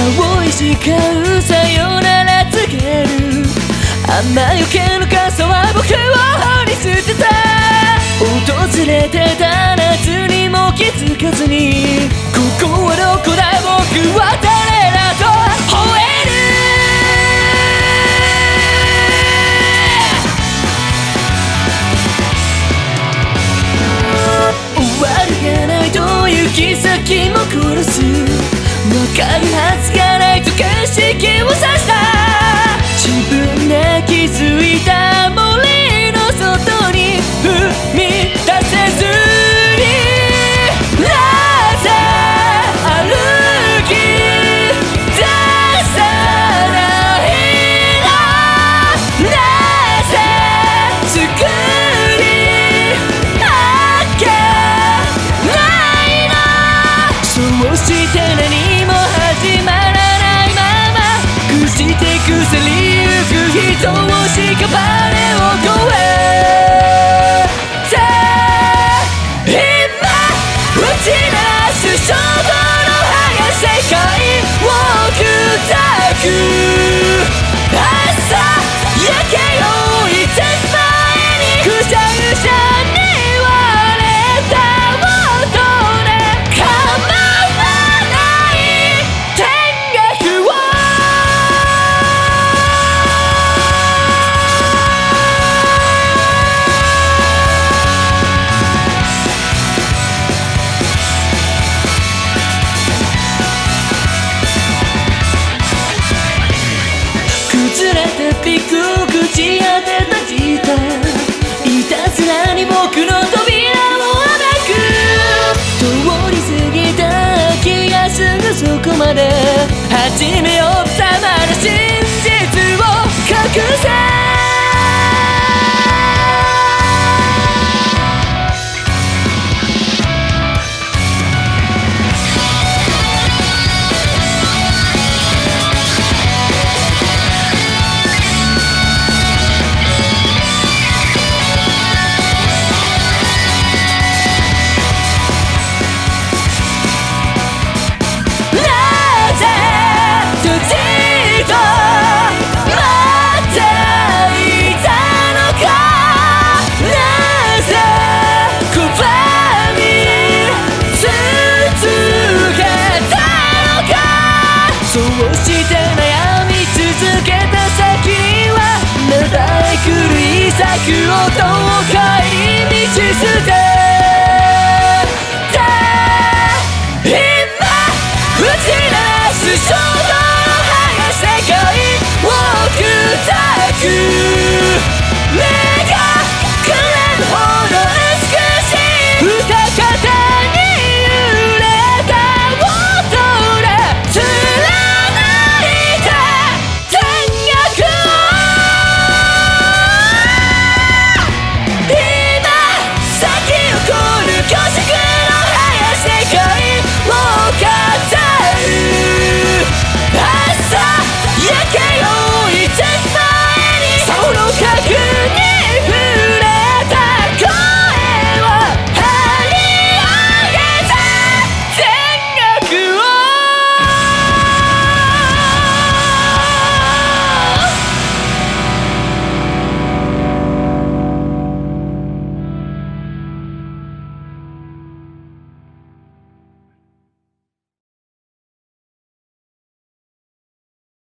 青い時間さよなら告げる雨よけの傘は僕を放り捨てた訪れてた夏にも気づかずにここはどこだ僕は誰だと吠える終わりがないと行き先も殺すわかるはずがないと景色をさした自分で気づいた森の外に踏み出せずになぜ歩き出さないのなぜ作り上げないのそうして何も始まらないまま朽ちてくせりゆく人を屍を越えて今打ち鳴らす衝動の葉が世界を砕く朝焼けよいて前にくしゃくしゃに割れた音で構わない天国を崩れたピクを口当てたギターいたずらに僕の扉を暴く通り過ぎた気がすぐそこまで始めよったまだ真実を隠せそうして悩み続けた先には芽生え狂い咲く音